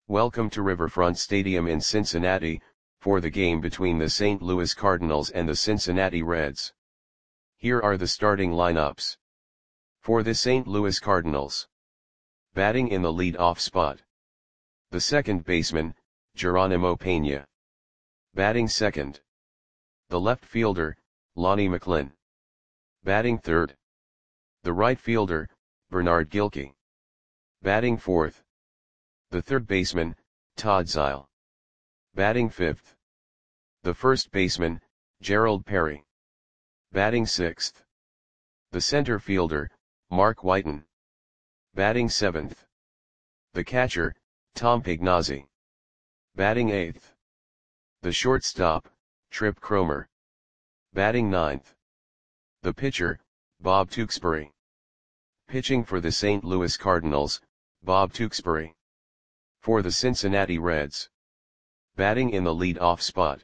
Welcome to Riverfront Stadium in Cincinnati, for the game between the St. Louis Cardinals and the Cincinnati Reds. Here are the starting lineups. For the St. Louis Cardinals. Batting in the lead-off spot. The second baseman, Geronimo Pena. Batting second. The left fielder, Lonnie McClenn. Batting third. The right fielder, Bernard Gilkey. Batting fourth. The third baseman, Todd Zeile. Batting fifth. The first baseman, Gerald Perry. Batting sixth. The center fielder, Mark Whiten. Batting seventh. The catcher, Tom Pagnozzi. Batting eighth. The shortstop, Trip Cromer. Batting ninth. The pitcher, Bob Tewksbury. Pitching for the St. Louis Cardinals, Bob Tewksbury. For the Cincinnati Reds. Batting in the lead-off spot.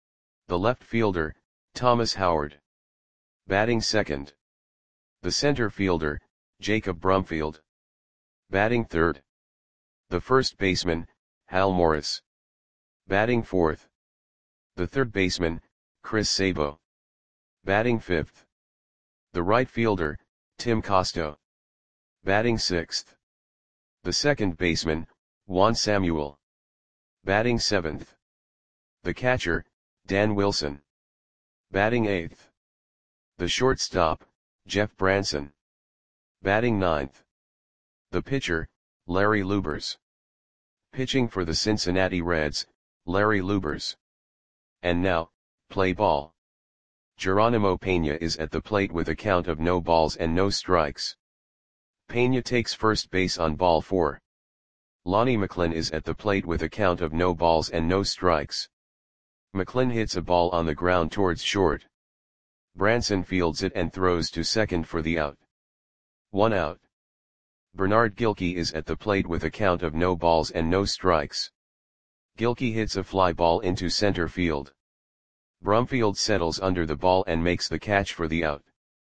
The left fielder, Thomas Howard. Batting second. The center fielder, Jacob Brumfield. Batting third. The first baseman, Hal Morris. Batting fourth. The third baseman, Chris Sabo. Batting fifth. The right fielder, Tim Costo. Batting sixth. The second baseman, Juan Samuel. Batting seventh. The catcher, Dan Wilson. Batting eighth. The shortstop, Jeff Branson. Batting ninth. The pitcher, Larry Lubers. Pitching for the Cincinnati Reds, Larry Lubers. And now, play ball. Geronimo Pena is at the plate with a count of no balls and no strikes. Pena takes first base on ball 4. Lonnie McClenn is at the plate with a count of no balls and no strikes. McClenn hits a ball on the ground towards short. Branson fields it and throws to second for the out. 1 out. Bernard Gilkey is at the plate with a count of no balls and no strikes. Gilkey hits a fly ball into center field. Brumfield settles under the ball and makes the catch for the out.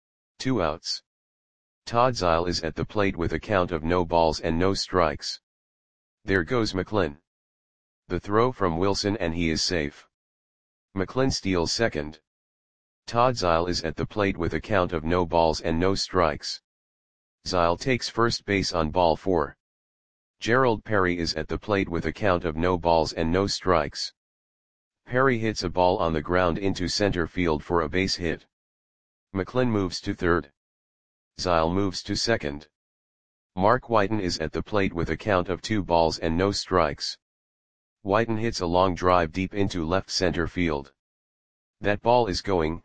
2 outs. Todd Zeile is at the plate with a count of no balls and no strikes. There goes McClenn. The throw from Wilson and he is safe. McClenn steals second. Todd Zeile is at the plate with a count of no balls and no strikes. Zeile takes first base on ball 4. Gerald Perry is at the plate with a count of no balls and no strikes. Perry hits a ball on the ground into center field for a base hit. McClenn moves to third. Zeile moves to second. Mark Whiten is at the plate with a count of 2 balls and no strikes. Whiten hits a long drive deep into left center field. That ball is gone.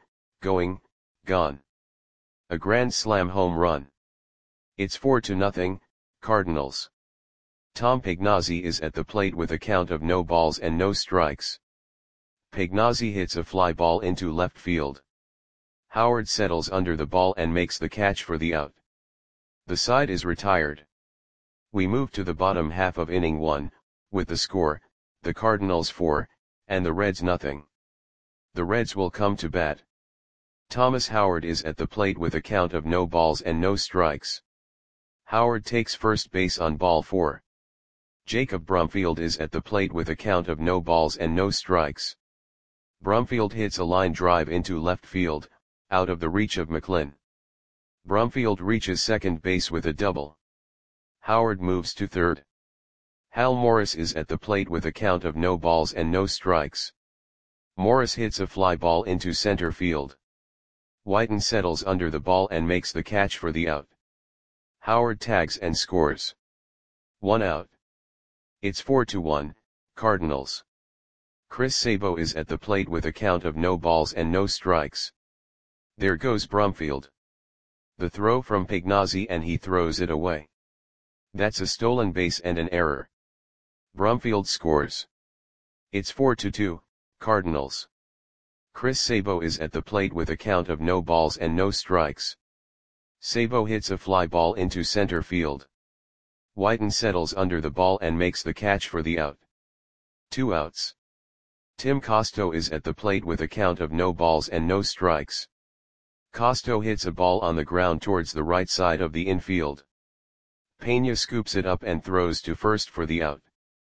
A grand slam home run. It's 4-0, Cardinals. Tom Pagnozzi is at the plate with a count of no balls and no strikes. Pagnozzi hits a fly ball into left field. Howard settles under the ball and makes the catch for the out. The side is retired. We move to the bottom half of inning 1, with the score, the Cardinals 4, and the Reds nothing. The Reds will come to bat. Thomas Howard is at the plate with a count of no balls and no strikes. Howard takes first base on ball 4. Jacob Brumfield is at the plate with a count of no balls and no strikes. Brumfield hits a line drive into left field, out of the reach of McClenn. Brumfield reaches second base with a double. Howard moves to third. Hal Morris is at the plate with a count of no balls and no strikes. Morris hits a fly ball into center field. Whiten settles under the ball and makes the catch for the out. Howard tags and scores. 1 out. It's 4-1, Cardinals. Chris Sabo is at the plate with a count of no balls and no strikes. There goes Brumfield. The throw from Pagnozzi and he throws it away. That's a stolen base and an error. Brumfield scores. It's 4-2, Cardinals. Chris Sabo is at the plate with a count of no balls and no strikes. Sabo hits a fly ball into center field. Whiten settles under the ball and makes the catch for the out. 2 outs. Tim Costo is at the plate with a count of no balls and no strikes. Costo hits a ball on the ground towards the right side of the infield. Pena scoops it up and throws to first for the out.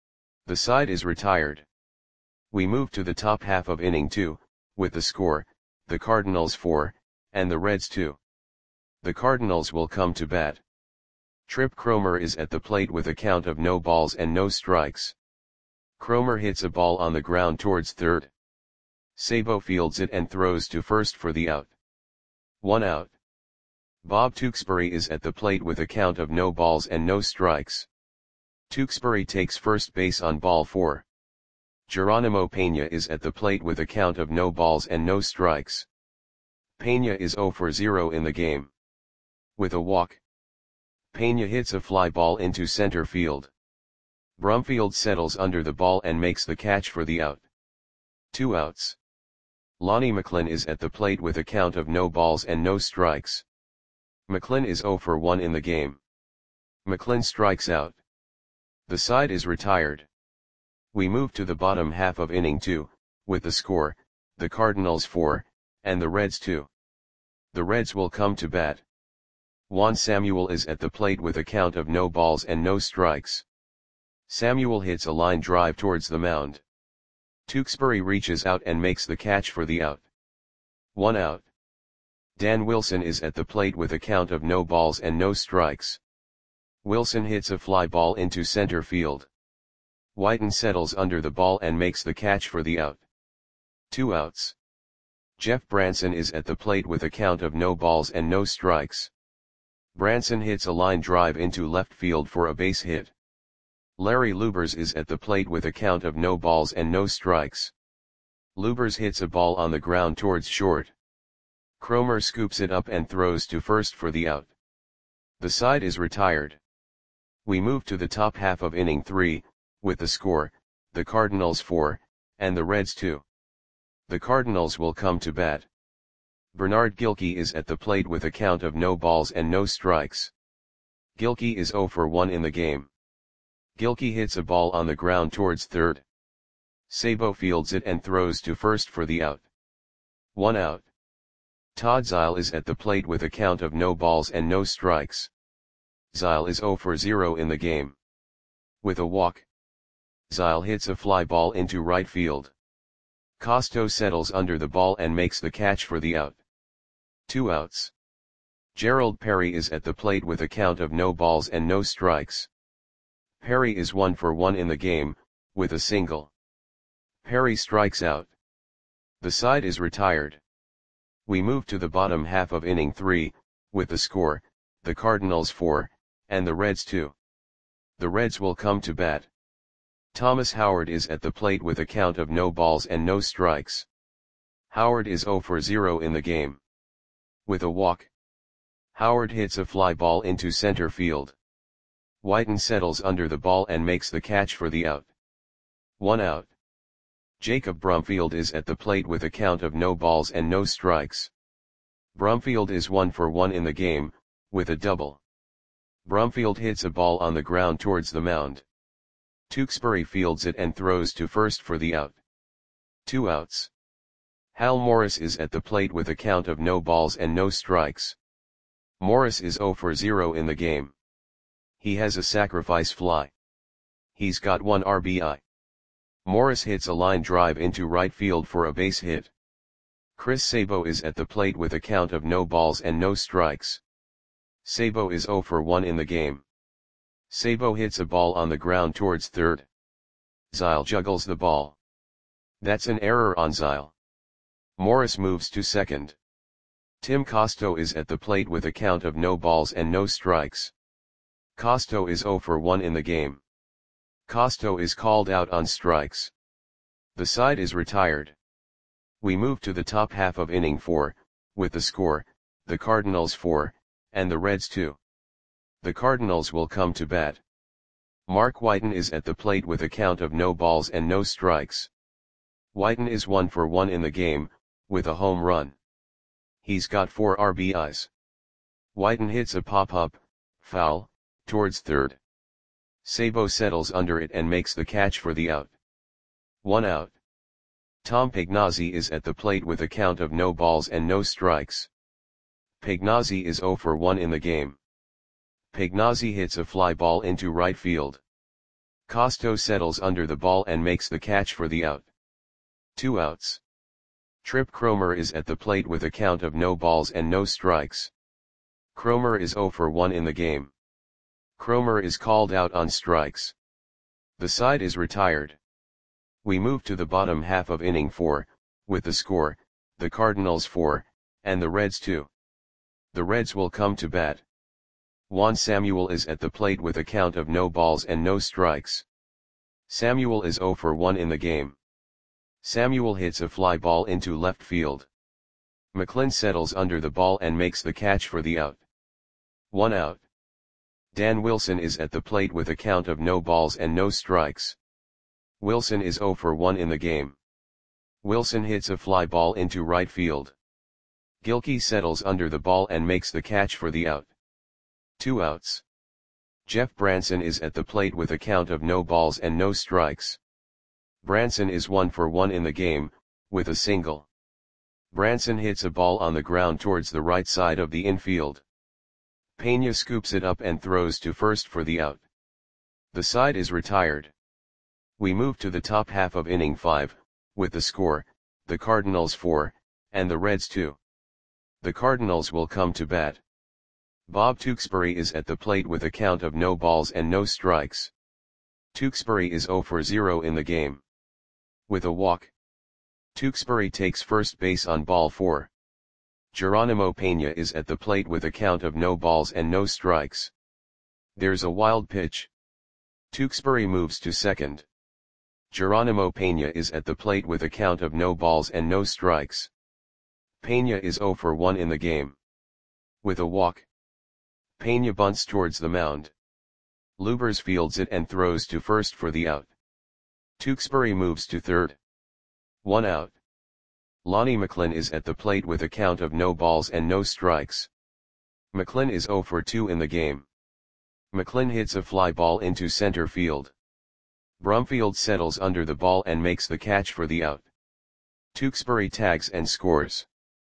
The side is retired. We move to the top half of inning 2, with the score, the Cardinals 4, and the Reds 2. The Cardinals will come to bat. Trip Cromer is at the plate with a count of no balls and no strikes. Cromer hits a ball on the ground towards third. Sabo fields it and throws to first for the out. 1 out. Bob Tewksbury is at the plate with a count of no balls and no strikes. Tewksbury takes first base on ball 4. Geronimo Pena is at the plate with a count of no balls and no strikes. Pena is 0 for 0 in the game. With a walk, Pena hits a fly ball into center field. Brumfield settles under the ball and makes the catch for the out. 2 outs. Lonnie McClin is at the plate with a count of no balls and no strikes. McClin is 0 for 1 in the game. McClin strikes out. The side is retired. We move to the bottom half of inning 2, with the score, the Cardinals 4, and the Reds 2. The Reds will come to bat. Juan Samuel is at the plate with a count of no balls and no strikes. Samuel hits a line drive towards the mound. Tewksbury reaches out and makes the catch for the out. 1 out. Dan Wilson is at the plate with a count of no balls and no strikes. Wilson hits a fly ball into center field. Whiten settles under the ball and makes the catch for the out. 2 outs. Jeff Branson is at the plate with a count of no balls and no strikes. Branson hits a line drive into left field for a base hit. Larry Lubers is at the plate with a count of no balls and no strikes. Lubers hits a ball on the ground towards short. Cromer scoops it up and throws to first for the out. The side is retired. We move to the top half of inning 3, with the score, the Cardinals 4, and the Reds 2. The Cardinals will come to bat. Bernard Gilkey is at the plate with a count of no balls and no strikes. Gilkey is 0 for 1 in the game. Gilkey hits a ball on the ground towards third. Sabo fields it and throws to first for the out. 1 out. Todd Zeile is at the plate with a count of no balls and no strikes. Zeile is 0 for 0 in the game. With a walk, Zeile hits a fly ball into right field. Costo settles under the ball and makes the catch for the out. 2 outs. Gerald Perry is at the plate with a count of no balls and no strikes. Perry is 1 for 1 in the game, with a single. Perry strikes out. The side is retired. We move to the bottom half of inning 3, with the score, the Cardinals 4, and the Reds 2. The Reds will come to bat. Thomas Howard is at the plate with a count of no balls and no strikes. Howard is 0 for 0 in the game. With a walk, Howard hits a fly ball into center field. Whiten settles under the ball and makes the catch for the out. 1 out. Jacob Brumfield is at the plate with a count of no balls and no strikes. Brumfield is 1 for 1 in the game, with a double. Brumfield hits a ball on the ground towards the mound. Tewksbury fields it and throws to first for the out. 2 outs. Hal Morris is at the plate with a count of no balls and no strikes. Morris is 0 for 0 in the game. He has a sacrifice fly. He's got 1 RBI. Morris hits a line drive into right field for a base hit. Chris Sabo is at the plate with a count of no balls and no strikes. Sabo is 0 for 1 in the game. Sabo hits a ball on the ground towards third. Zeile juggles the ball. That's an error on Zeile. Morris moves to second. Tim Costo is at the plate with a count of no balls and no strikes. Costo is 0 for 1 in the game. Costo is called out on strikes. The side is retired. We move to the top half of inning 4, with the score, the Cardinals 4, and the Reds 2. The Cardinals will come to bat. Mark Whiten is at the plate with a count of no balls and no strikes. Whiten is 1 for 1 in the game, with a home run. He's got 4 RBIs. Whiten hits a pop-up, foul, towards third. Sabo settles under it and makes the catch for the out. 1 out. Tom Pagnozzi is at the plate with a count of no balls and no strikes. Pagnozzi is 0 for 1 in the game. Pagnozzi hits a fly ball into right field. Costo settles under the ball and makes the catch for the out. 2 outs. Trip Cromer is at the plate with a count of no balls and no strikes. Cromer is 0 for 1 in the game. Cromer is called out on strikes. The side is retired. We move to the bottom half of inning 4, with the score, the Cardinals 4, and the Reds 2. The Reds will come to bat. Juan Samuel is at the plate with a count of no balls and no strikes. Samuel is 0 for 1 in the game. Samuel hits a fly ball into left field. McLin settles under the ball and makes the catch for the out. 1 out. Dan Wilson is at the plate with a count of no balls and no strikes. Wilson is 0 for 1 in the game. Wilson hits a fly ball into right field. Gilkey settles under the ball and makes the catch for the out. 2 outs. Jeff Branson is at the plate with a count of no balls and no strikes. Branson is 1 for 1 in the game, with a single. Branson hits a ball on the ground towards the right side of the infield. Pena scoops it up and throws to first for the out. The side is retired. We move to the top half of inning 5, with the score, the Cardinals 4, and the Reds 2. The Cardinals will come to bat. Bob Tewksbury is at the plate with a count of no balls and no strikes. Tewksbury is 0 for 0 in the game. With a walk. Tewksbury takes first base on ball 4. Geronimo Pena is at the plate with a count of no balls and no strikes. There's a wild pitch. Tewksbury moves to second. Geronimo Pena is at the plate with a count of no balls and no strikes. Pena is 0 for 1 in the game. With a walk. Pena bunts towards the mound. Lubers fields it and throws to first for the out. Tewksbury moves to third. 1 out. Lonnie McLin is at the plate with a count of no balls and no strikes. McLin is 0 for 2 in the game. McLin hits a fly ball into center field. Brumfield settles under the ball and makes the catch for the out. Tewksbury tags and scores.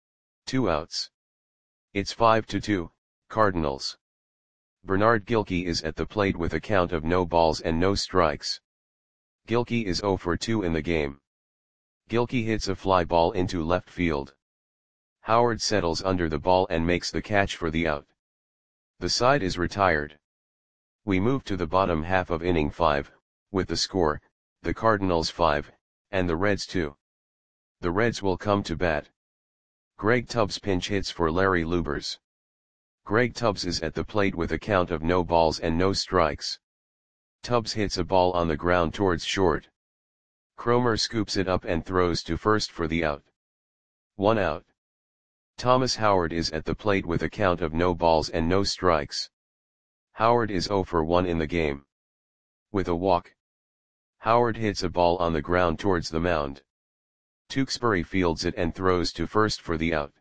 2 outs. It's 5-2, Cardinals. Bernard Gilkey is at the plate with a count of no balls and no strikes. Gilkey is 0 for 2 in the game. Gilkey hits a fly ball into left field. Howard settles under the ball and makes the catch for the out. The side is retired. We move to the bottom half of inning 5, with the score, the Cardinals 5, and the Reds 2. The Reds will come to bat. Greg Tubbs pinch hits for Larry Lubers. Greg Tubbs is at the plate with a count of no balls and no strikes. Tubbs hits a ball on the ground towards short. Cromer scoops it up and throws to first for the out. 1 out. Thomas Howard is at the plate with a count of no balls and no strikes. Howard is 0 for 1 in the game. With a walk. Howard hits a ball on the ground towards the mound. Tewksbury fields it and throws to first for the out.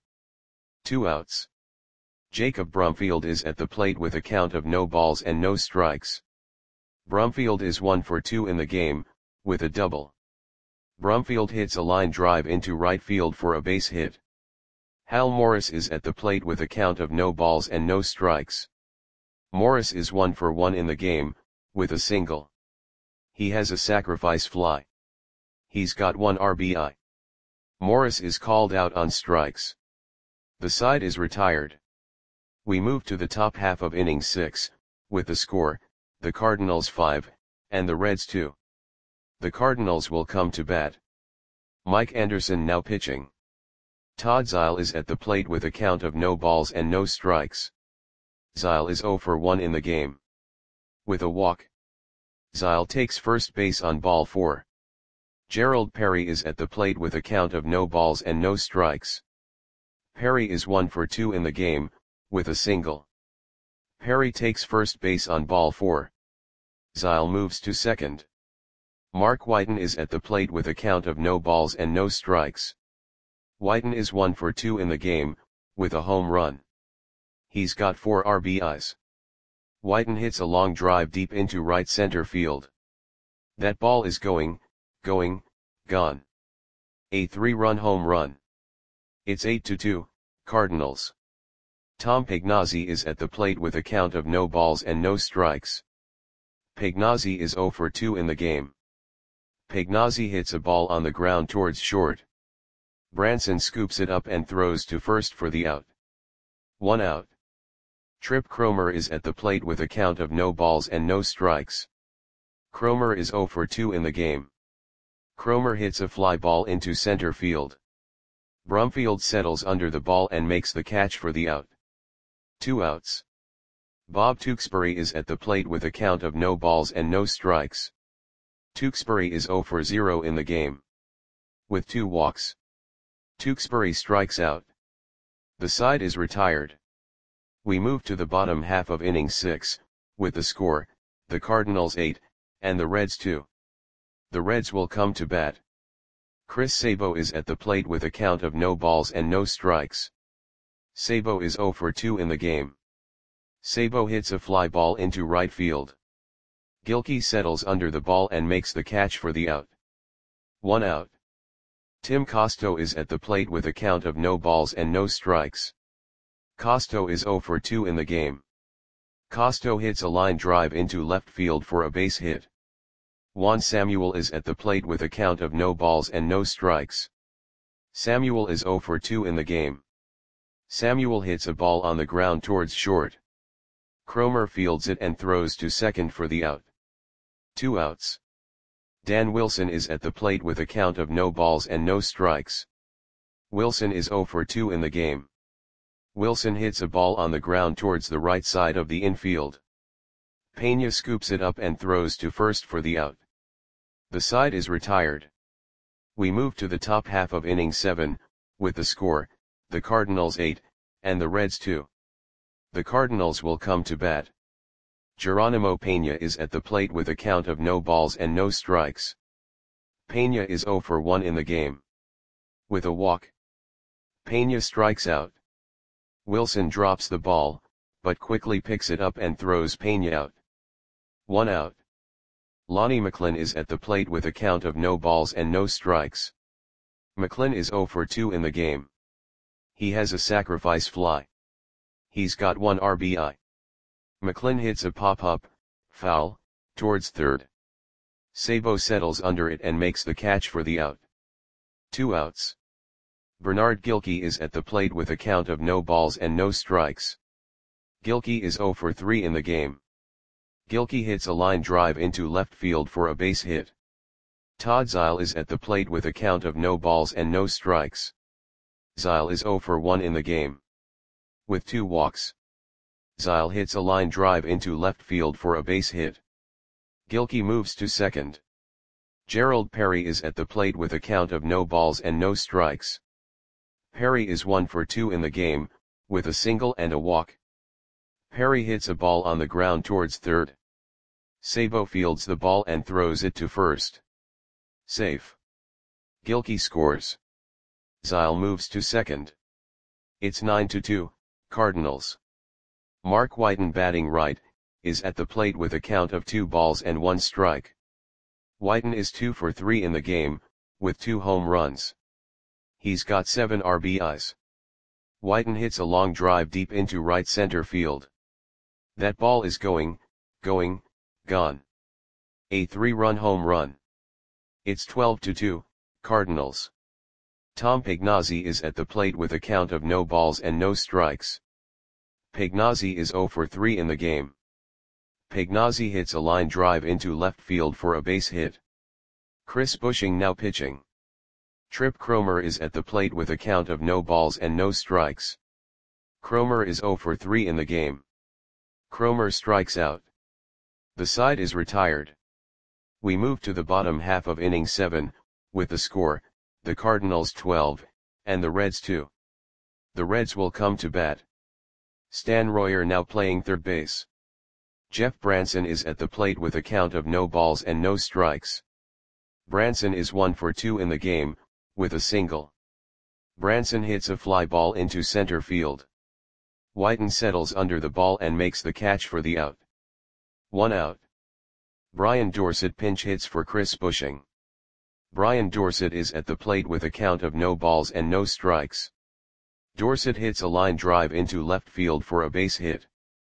2 outs. Jacob Brumfield is at the plate with a count of no balls and no strikes. Brumfield is 1 for 2 in the game, with a double. Brumfield hits a line drive into right field for a base hit. Hal Morris is at the plate with a count of no balls and no strikes. Morris is 1 for 1 in the game, with a single. He has a sacrifice fly. He's got 1 RBI. Morris is called out on strikes. The side is retired. We move to the top half of inning 6, with the score, the Cardinals 5, and the Reds 2. The Cardinals will come to bat. Mike Anderson now pitching. Todd Zeile is at the plate with a count of no balls and no strikes. Zeile is 0 for 1 in the game. With a walk. Zeile takes first base on ball 4. Gerald Perry is at the plate with a count of no balls and no strikes. Perry is 1 for 2 in the game, with a single. Perry takes first base on ball 4. Zeile moves to second. Mark Whiten is at the plate with a count of no balls and no strikes. Whiten is 1 for 2 in the game, with a home run. He's got 4 RBIs. Whiten hits a long drive deep into right center field. That ball is gone. A 3-run home run. It's 8-2, Cardinals. Tom Pignazzi is at the plate with a count of no balls and no strikes. Pagnozzi is 0 for 2 in the game. Pagnozzi hits a ball on the ground towards short. Branson scoops it up and throws to first for the out. 1 out. Trip Cromer is at the plate with a count of no balls and no strikes. Cromer is 0 for 2 in the game. Cromer hits a fly ball into center field. Brumfield settles under the ball and makes the catch for the out. 2 outs. Bob Tewksbury is at the plate with a count of no balls and no strikes. Tewksbury is 0 for 0 in the game. With 2 walks. Tewksbury strikes out. The side is retired. We move to the bottom half of inning 6, with the score, the Cardinals 8, and the Reds 2. The Reds will come to bat. Chris Sabo is at the plate with a count of no balls and no strikes. Sabo is 0 for 2 in the game. Sabo hits a fly ball into right field. Gilkey settles under the ball and makes the catch for the out. 1 out. Tim Costo is at the plate with a count of no balls and no strikes. Costo is 0 for 2 in the game. Costo hits a line drive into left field for a base hit. Juan Samuel is at the plate with a count of no balls and no strikes. Samuel is 0 for 2 in the game. Samuel hits a ball on the ground towards short. Cromer fields it and throws to second for the out. 2 outs. Dan Wilson is at the plate with a count of no balls and no strikes. Wilson is 0 for 2 in the game. Wilson hits a ball on the ground towards the right side of the infield. Pena scoops it up and throws to first for the out. The side is retired. We move to the top half of inning 7, with the score, the Cardinals 8, and the Reds 2. The Cardinals will come to bat. Geronimo Pena is at the plate with a count of no balls and no strikes. Pena is 0 for 1 in the game. With a walk. Pena strikes out. Wilson drops the ball, but quickly picks it up and throws Pena out. 1 out. Lonnie McClin is at the plate with a count of no balls and no strikes. McClin is 0 for 2 in the game. He has a sacrifice fly. He's got 1 RBI. McClin hits a pop-up, foul, towards third. Sabo settles under it and makes the catch for the out. 2 outs. Bernard Gilkey is at the plate with a count of no balls and no strikes. Gilkey is 0 for 3 in the game. Gilkey hits a line drive into left field for a base hit. Todd Zeile is at the plate with a count of no balls and no strikes. Zeile is 0 for 1 in the game. With 2 walks. Zeile hits a line drive into left field for a base hit. Gilkey moves to second. Gerald Perry is at the plate with a count of no balls and no strikes. Perry is 1 for 2 in the game, with a single and a walk. Perry hits a ball on the ground towards third. Sabo fields the ball and throws it to first. Safe. Gilkey scores. Zeile moves to second. It's 9-2, Cardinals. Mark Whiten, batting right, is at the plate with a count of 2 balls and 1 strike. Whiten is 2 for 3 in the game, with 2 home runs. He's got 7 RBIs. Whiten hits a long drive deep into right center field. That ball is going, gone. A 3-run home run. It's 12-2, Cardinals. Tom Pagnozzi is at the plate with a count of no balls and no strikes. Pagnozzi is 0 for 3 in the game. Pagnozzi hits a line drive into left field for a base hit. Chris Bushing now pitching. Trip Cromer is at the plate with a count of no balls and no strikes. Cromer is 0 for 3 in the game. Cromer strikes out. The side is retired. We move to the bottom half of inning 7, with the score, the Cardinals 12, and the Reds 2. The Reds will come to bat. Stan Royer now playing third base. Jeff Branson is at the plate with a count of no balls and no strikes. Branson is 1 for 2 in the game, with a single. Branson hits a fly ball into center field. Whiten settles under the ball and makes the catch for the out. 1 out. Brian Dorsett pinch hits for Chris Bushing. Brian Dorsett is at the plate with a count of no balls and no strikes. Dorsett hits a line drive into left field for a base hit.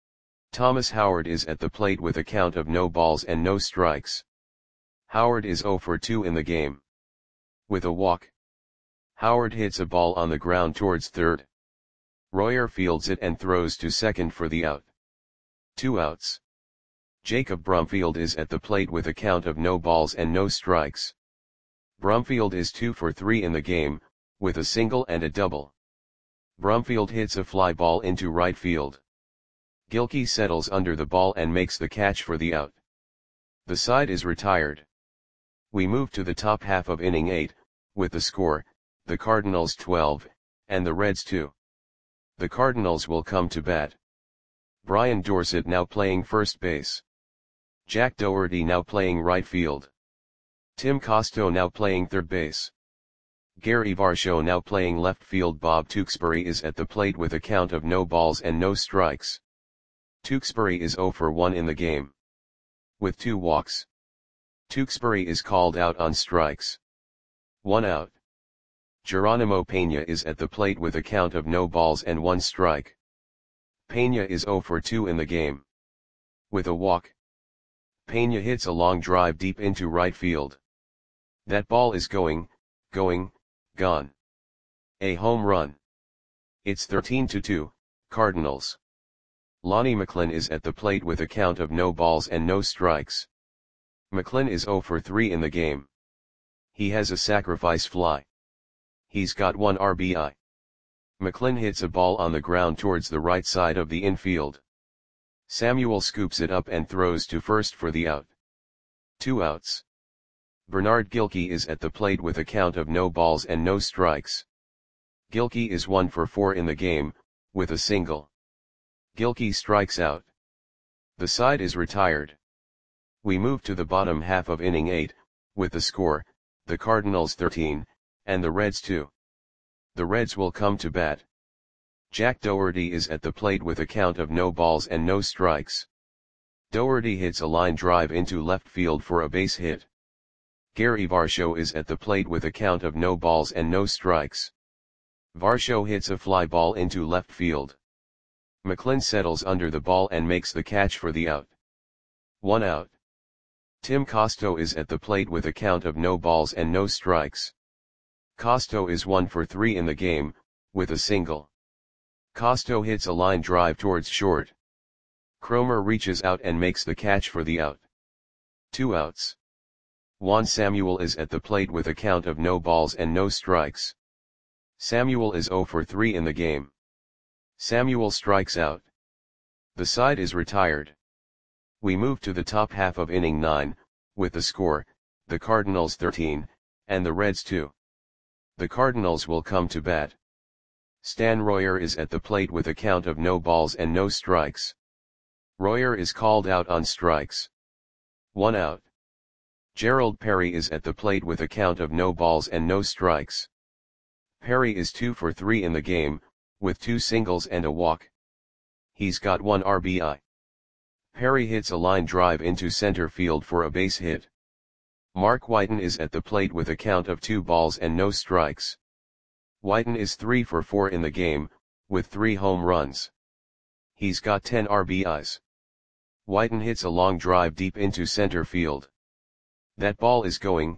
Thomas Howard is at the plate with a count of no balls and no strikes. Howard is 0 for 2 in the game. With a walk, Howard hits a ball on the ground towards third. Royer fields it and throws to second for the out. 2 outs. Jacob Brumfield is at the plate with a count of no balls and no strikes. Brumfield is 2 for 3 in the game, with a single and a double. Brumfield hits a fly ball into right field. Gilkey settles under the ball and makes the catch for the out. The side is retired. We move to the top half of inning 8, with the score, the Cardinals 12, and the Reds 2. The Cardinals will come to bat. Brian Dorsett now playing first base. Jack Dougherty now playing right field. Tim Costo now playing third base. Gary Varsho now playing left field. Bob Tewksbury is at the plate with a count of no balls and no strikes. Tewksbury is 0 for 1 in the game. With 2 walks. Tewksbury is called out on strikes. 1 out. Geronimo Pena is at the plate with a count of no balls and 1 strike. Pena is 0 for 2 in the game. With a walk, Pena hits a long drive deep into right field. That ball is going, gone. A home run. It's 13-2, Cardinals. Lonnie McClin is at the plate with a count of no balls and no strikes. McClin is 0 for 3 in the game. He has a sacrifice fly. He's got 1 RBI. McClin hits a ball on the ground towards the right side of the infield. Samuel scoops it up and throws to first for the out. 2 outs. Bernard Gilkey is at the plate with a count of no balls and no strikes. Gilkey is 1 for 4 in the game, with a single. Gilkey strikes out. The side is retired. We move to the bottom half of inning 8, with the score, the Cardinals 13, and the Reds 2. The Reds will come to bat. Jack Dougherty is at the plate with a count of no balls and no strikes. Dougherty hits a line drive into left field for a base hit. Gary Varsho is at the plate with a count of no balls and no strikes. Varsho hits a fly ball into left field. McClin settles under the ball and makes the catch for the out. 1 out. Tim Costo is at the plate with a count of no balls and no strikes. Costo is 1 for 3 in the game, with a single. Costo hits a line drive towards short. Cromer reaches out and makes the catch for the out. 2 outs. Juan Samuel is at the plate with a count of no balls and no strikes. Samuel is 0 for 3 in the game. Samuel strikes out. The side is retired. We move to the top half of inning 9, with the score, the Cardinals 13, and the Reds 2. The Cardinals will come to bat. Stan Royer is at the plate with a count of no balls and no strikes. Royer is called out on strikes. 1 out. Gerald Perry is at the plate with a count of no balls and no strikes. Perry is 2 for 3 in the game, with 2 singles and a walk. He's got 1 RBI. Perry hits a line drive into center field for a base hit. Mark Whiten is at the plate with a count of 2 balls and no strikes. Whiten is 3 for 4 in the game, with 3 home runs. He's got 10 RBIs. Whiten hits a long drive deep into center field. That ball is going,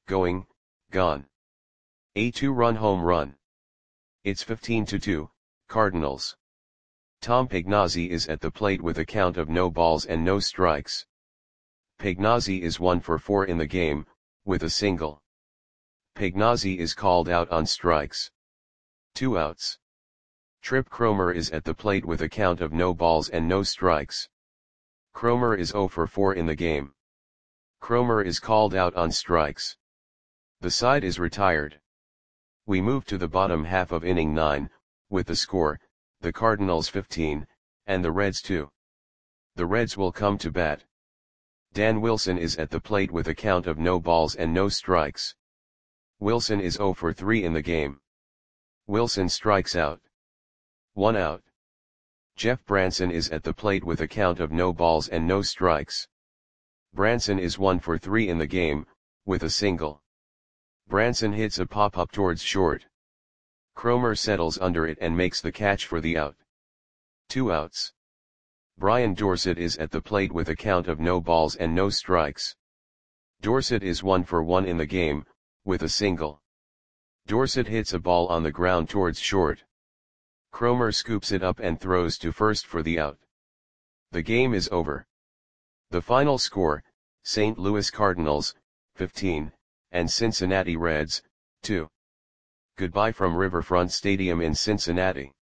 gone. A 2-run home run. It's 15-2, Cardinals. Tom Pagnozzi is at the plate with a count of no balls and no strikes. Pagnozzi is 1 for 4 in the game, with a single. Pagnozzi is called out on strikes. 2 outs. Trip Cromer is at the plate with a count of no balls and no strikes. Cromer is 0 for 4 in the game. Cromer is called out on strikes. The side is retired. We move to the bottom half of inning 9, with the score, the Cardinals 15, and the Reds 2. The Reds will come to bat. Dan Wilson is at the plate with a count of no balls and no strikes. Wilson is 0 for 3 in the game. Wilson strikes out. 1 out. Jeff Branson is at the plate with a count of no balls and no strikes. Branson is 1 for 3 in the game, with a single. Branson hits a pop-up towards short. Cromer settles under it and makes the catch for the out. 2 outs. Brian Dorsett is at the plate with a count of no balls and no strikes. Dorsett is 1 for 1 in the game, with a single. Dorsett hits a ball on the ground towards short. Cromer scoops it up and throws to first for the out. The game is over. The final score, St. Louis Cardinals, 15, and Cincinnati Reds, 2. Goodbye from Riverfront Stadium in Cincinnati.